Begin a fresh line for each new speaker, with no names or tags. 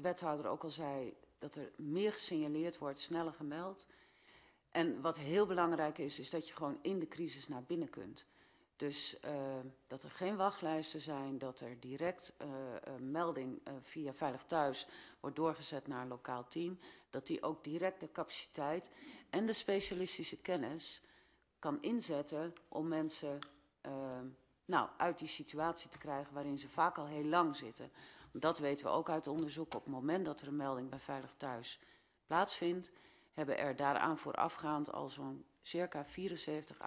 wethouder ook al zei, dat er meer gesignaleerd wordt, sneller gemeld. En wat heel belangrijk is dat je gewoon in de crisis naar binnen kunt. Dus dat er geen wachtlijsten zijn, dat er direct melding via Veilig Thuis wordt doorgezet naar een lokaal team. Dat die ook direct de capaciteit en de specialistische kennis kan inzetten om mensen uit die situatie te krijgen waarin ze vaak al heel lang zitten. Dat weten we ook uit onderzoek. Op het moment dat er een melding bij Veilig Thuis plaatsvindt, hebben er daaraan voorafgaand al zo'n circa 74